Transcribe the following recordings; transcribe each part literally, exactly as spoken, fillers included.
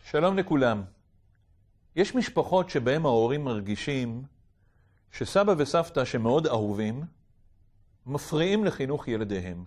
שלום לכולם. יש משפחות שבהם ההורים מרגישים שסבא וסבתא שמאוד אהובים מפריעים לחינוך ילדיהם.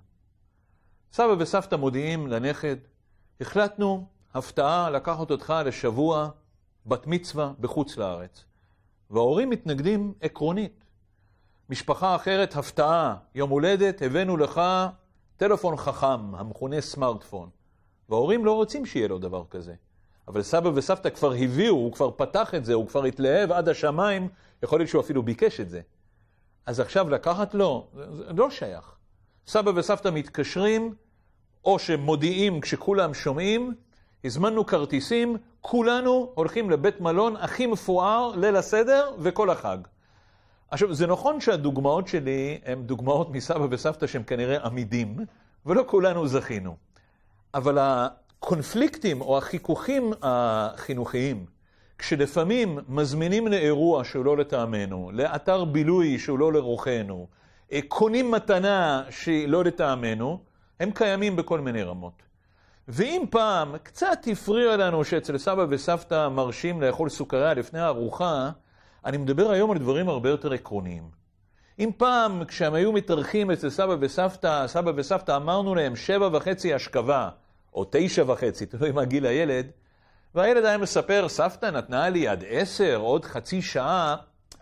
סבא וסבתא מודיעים לנכד, החלטנו הפתעה לקחת אותך לשבוע בת מצווה בחוץ לארץ. וההורים מתנגדים עקרונית. משפחה אחרת, הפתעה, יום הולדת, הבאנו לך טלפון חכם, המכונה סמארטפון. וההורים לא רוצים שיהיה לו דבר כזה. אבל סבא וסבתא כבר הביאו, הוא כבר פתח את זה, הוא כבר התלהב עד השמיים, יכול להיות שהוא אפילו ביקש את זה. אז עכשיו לקחת לו, זה לא שייך. סבא וסבתא מתקשרים, או שמודיעים כשכולם שומעים, הזמנו כרטיסים, כולנו הולכים לבית מלון הכי מפואר, ליל הסדר וכל החג. עכשיו, זה נכון שהדוגמאות שלי הן דוגמאות מסבא וסבתא שהם כנראה עמידים, ולא כולנו זכינו. אבל הקונפליקטים או החיכוכים החינוכיים, כשלפעמים מזמינים לאירוע שהוא לא לטעמנו, לאתר בילוי שהוא לא לרוחנו, קונים מתנה שהיא לא לטעמנו, הם קיימים בכל מיני רמות. ואם פעם קצת הפריע לנו שאצל סבא וסבתא מרשים לאכול סוכריה לפני הארוחה, אני מדבר היום על דברים הרבה יותר עקרוניים. אם פעם כשהם היו מתארחים אצל סבא וסבתא, סבא וסבתא אמרנו להם שבע וחצי השכבה, או תשע וחצי, תלוי מה גיל הילד, והילד היה מספר, סבתא נתנה לי עד עשר, עוד חצי שעה,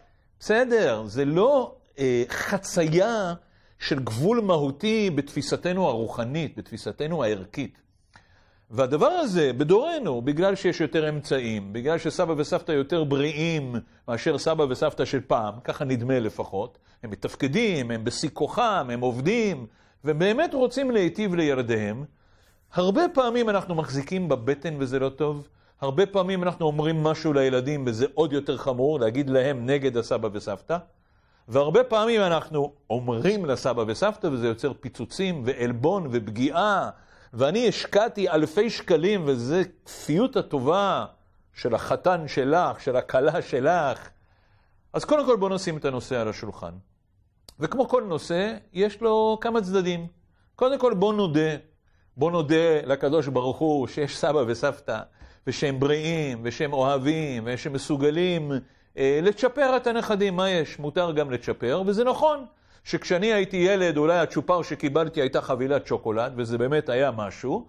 בסדר, זה לא אה, חצייה של גבול מהותי בתפיסתנו הרוחנית, בתפיסתנו הערכית. והדבר הזה בדורנו, בגלל שיש יותר אמצעים, בגלל שסבא וסבתא יותר בריאים מאשר סבא וסבתא של פעם, ככה נדמה לפחות, הם מתפקדים, הם בשיא כוחם, הם עובדים, ובאמת רוצים להיטיב לילדיהם. הרבה פעמים אנחנו מחזיקים בבטן וזה לא טוב, הרבה פעמים אנחנו אומרים משהו לילדים וזה עוד יותר חמור, להגיד להם נגד הסבא וסבתא, והרבה פעמים אנחנו אומרים לסבא וסבתא וזה יוצר פיצוצים ועלבון ופגיעה, ואני השקעתי אלפי שקלים וזה כפיות הטובה של החתן שלך, של הכלה שלך. אז קודם כל בוא נשים את הנושא על השולחן. וכמו כל נושא, יש לו כמה צדדים. קודם כל בוא נודה, בוא נודה לקדוש ברוך הוא שיש סבא וסבתא, ושהם בריאים, ושהם אוהבים, ושהם מסוגלים אה, לצ'פר את הנכדים. מה יש? מותר גם לצ'פר, וזה נכון. שכשאני הייתי ילד, אולי הצ'ופר שקיבלתי הייתה חבילת שוקולד, וזה באמת היה משהו,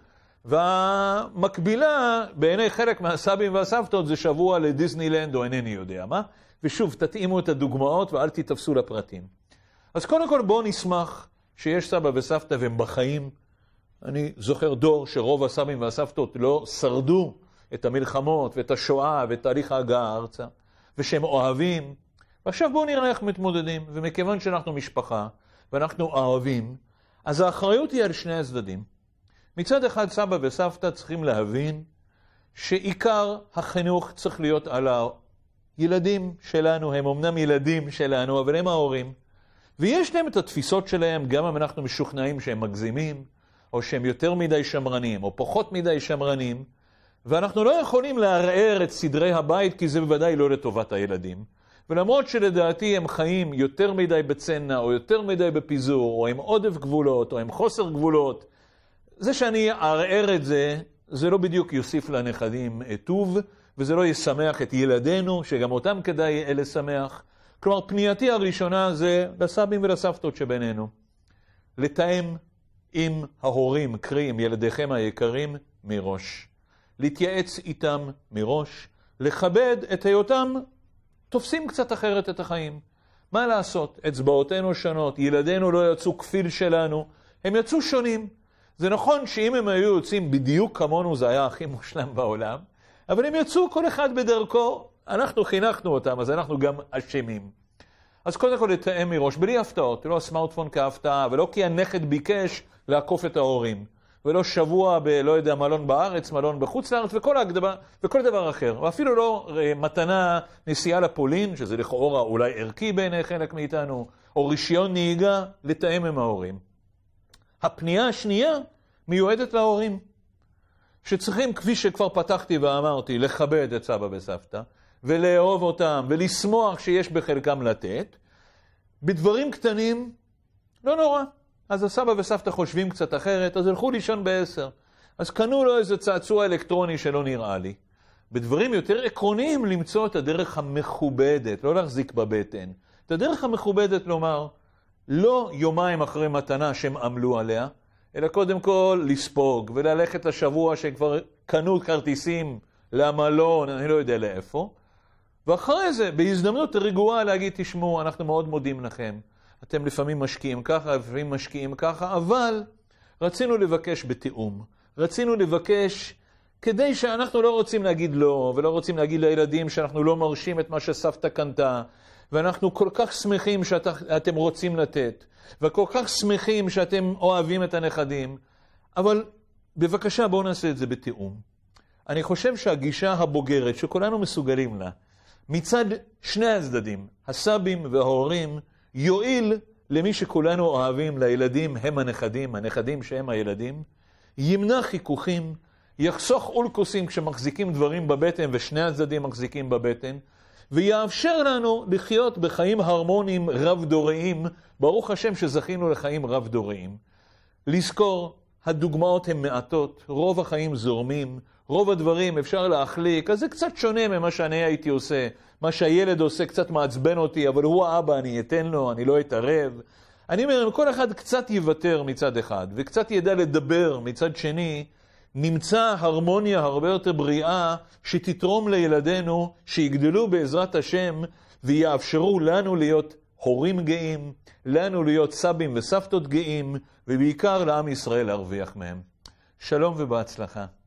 והמקבילה בעיני חלק מהסבים והסבתות זה שבוע לדיסנילנד או אינני יודע מה, ושוב, תתאימו את הדוגמאות ואל תתפסו לפרטים. אז קודם כל בואו נשמח שיש סבא וסבתא והם בחיים. אני זוכר דור שרוב הסבים והסבתות לא שרדו את המלחמות ואת השואה ואת תהליך ההגעה ארצה, ושהם אוהבים. ועכשיו בואו נראה איך מתמודדים, ומכיוון שאנחנו משפחה, ואנחנו אוהבים, אז האחריות היא על שני הצדדים. מצד אחד סבא וסבתא צריכים להבין, שעיקר החינוך צריך להיות על הילדים שלנו, הם אמנם ילדים שלנו, אבל הם ההורים. ויש להם את התפיסות שלהם, גם אם אנחנו משוכנעים שהם מגזימים, או שהם יותר מדי שמרנים, או פחות מדי שמרנים, ואנחנו לא יכולים לערער את סדרי הבית, כי זה בוודאי לא לטובת הילדים. ולמרות שלדעתי הם חיים יותר מדי בצנע, או יותר מדי בפיזור, או עם עודף גבולות, או עם חוסר גבולות, זה שאני אערער את זה, זה לא בדיוק יוסיף לנכדים טוב, וזה לא ישמח את ילדינו, שגם אותם כדאי לשמח. כלומר, פנייתי הראשונה זה לסבים ולסבתות שבינינו. לתאם עם ההורים, קרי עם ילדיכם היקרים, מראש. להתייעץ איתם מראש, לכבד את היותם, תופסים קצת אחרת את החיים. מה לעשות? אצבעותינו שונות, ילדינו לא יצאו כפיל שלנו, הם יצאו שונים. זה נכון שאם הם היו יוצאים בדיוק כמונו זה היה הכי מושלם בעולם, אבל הם יצאו כל אחד בדרכו, אנחנו חינכנו אותם, אז אנחנו גם אשמים. אז קודם כל לתאם מראש, בלי הפתעות, לא הסמארטפון כהפתעה, ולא כי הנכד ביקש לעקוף את ההורים. ולא שבוע ב, לא יודע, מלון בארץ, מלון בחוץ לארץ, וכל ההקדמה, וכל דבר אחר. ואפילו לא מתנה נסיעה לפולין, שזה לכאורה אולי ערכי בעיני חלק מאיתנו, או רישיון נהיגה, לתאם עם ההורים. הפנייה השנייה מיועדת להורים, שצריכים, כפי שכבר פתחתי ואמרתי, לכבד את סבא וסבתא, ולאהוב אותם, ולשמוח שיש בחלקם לתת. בדברים קטנים, לא נורא. אז הסבא וסבתא חושבים קצת אחרת, אז הלכו לישון בעשר. אז קנו לו איזה צעצוע אלקטרוני שלא נראה לי. בדברים יותר עקרוניים למצוא את הדרך המכובדת, לא להחזיק בבטן. את הדרך המכובדת לומר, לא יומיים אחרי מתנה שהם עמלו עליה, אלא קודם כל לספוג וללכת לשבוע שכבר קנו כרטיסים למלון, אני לא יודע לאיפה. ואחרי זה, בהזדמנות רגועה להגיד, תשמעו, אנחנו מאוד מודים לכם. אתם לפעמים משקיעים ככה, לפעמים משקיעים ככה, אבל רצינו לבקש בתיאום. רצינו לבקש, כדי שאנחנו לא רוצים להגיד לא, ולא רוצים להגיד לילדים שאנחנו לא מרשים את מה שסבתא קנתה, ואנחנו כל כך שמחים שאתם רוצים לתת, וכל כך שמחים שאתם אוהבים את הנכדים, אבל בבקשה בואו נעשה את זה בתיאום. אני חושב שהגישה הבוגרת, שכולנו מסוגלים לה, מצד שני הצדדים, הסבים וההורים, יועיל למי שכולנו אוהבים, לילדים הם הנכדים, הנכדים שהם הילדים, ימנע חיכוכים, יחסוך אולקוסים כשמחזיקים דברים בבטן ושני הצדדים מחזיקים בבטן, ויאפשר לנו לחיות בחיים הרמוניים רב-דוריים, ברוך השם שזכינו לחיים רב-דוריים. לזכור, הדוגמאות הן מעטות, רוב החיים זורמים, רוב הדברים אפשר להחליק, אז זה קצת שונה ממה שאני הייתי עושה. מה שהילד עושה קצת מעצבן אותי, אבל הוא האבא, אני אתן לו, אני לא אתערב. אני אומר, אם כל אחד קצת יוותר מצד אחד, וקצת ידע לדבר מצד שני, נמצא הרמוניה הרבה יותר בריאה, שתתרום לילדינו, שיגדלו בעזרת השם, ויאפשרו לנו להיות הורים גאים, לנו להיות סבים וסבתות גאים, ובעיקר לעם ישראל להרוויח מהם. שלום ובהצלחה.